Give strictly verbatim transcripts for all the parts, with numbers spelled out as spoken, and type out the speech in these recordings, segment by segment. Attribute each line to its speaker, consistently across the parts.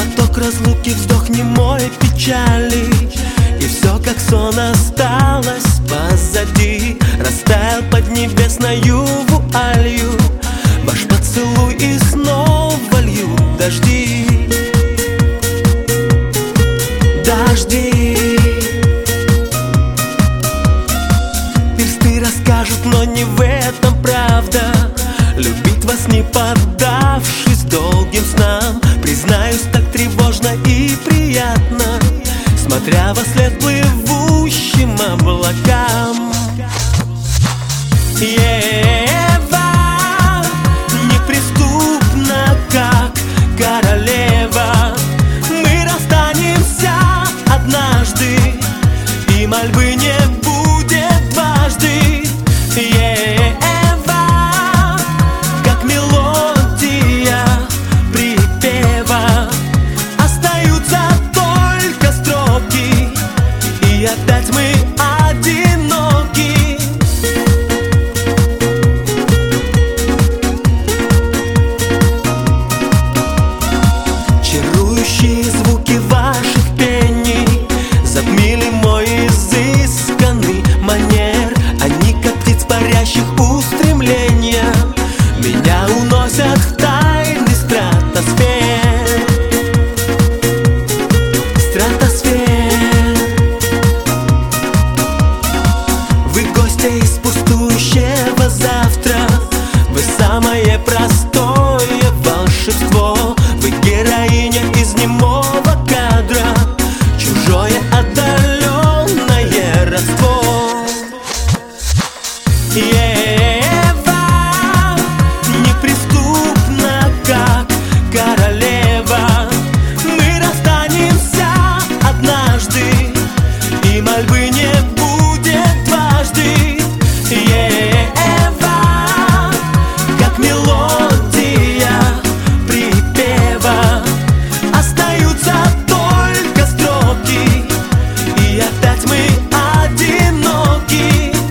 Speaker 1: Глоток разлуки, вздох немой печали, и все как сон осталось позади. Растаял под небесною вуалью ваш поцелуй, и снова льют дожди. Дожди. Персты расскажут, но не в этом правда. Любить вас, не поддавшись долгим снам. Признаюсь, так тревожно и приятно, смотря во след плывущим облакам. Ева неприступна, как королева. Мы расстанемся однажды, и мольбы не будет дважды. Ева, как мелодия припева, остаются только строки, и опять мы одиноки. Чарующие звуки ваших пений затмили мой изысканный манер. Они, как птиц, парящих устремления, меня уносят в тайны стратосфер. Стратосфер. Вы гостья из пустующего завтра. Вы самое простое волшебство. Вы героиня из немого кадра, чужое отдаленное родство. Ева неприступна, как королева. Мы расстанемся однажды, и мольбы не будет дважды. Ева, как мелодия припева, остаются только строки, и опять мы одиноки.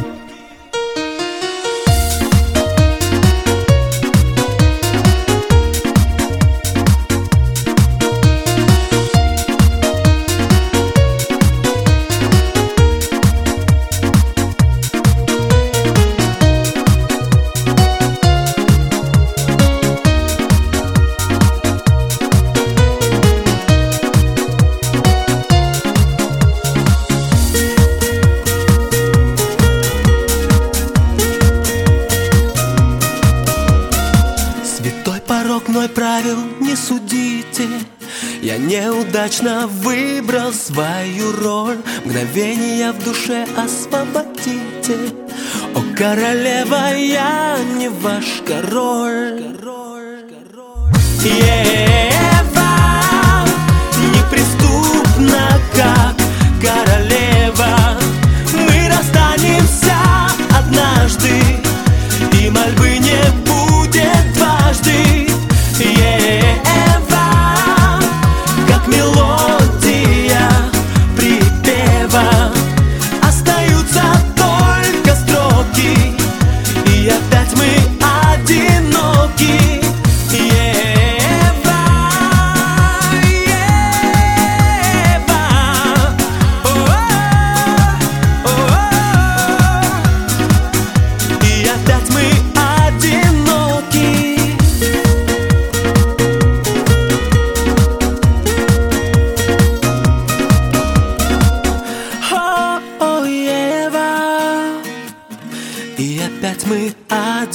Speaker 1: Порог мной правил не судите. Я неудачно выбрал свою роль. Мгновения в душе освободите. О, королева, я не ваш король. Ева неприступна, как королева. Мы расстанемся однажды, и мольбы не будет дважды. Ева, как мелодия припева, остаются только строки, и опять мы одиноки. Ева, Ева, о-о-о, и опять мы одиноки. И опять мы одиноки.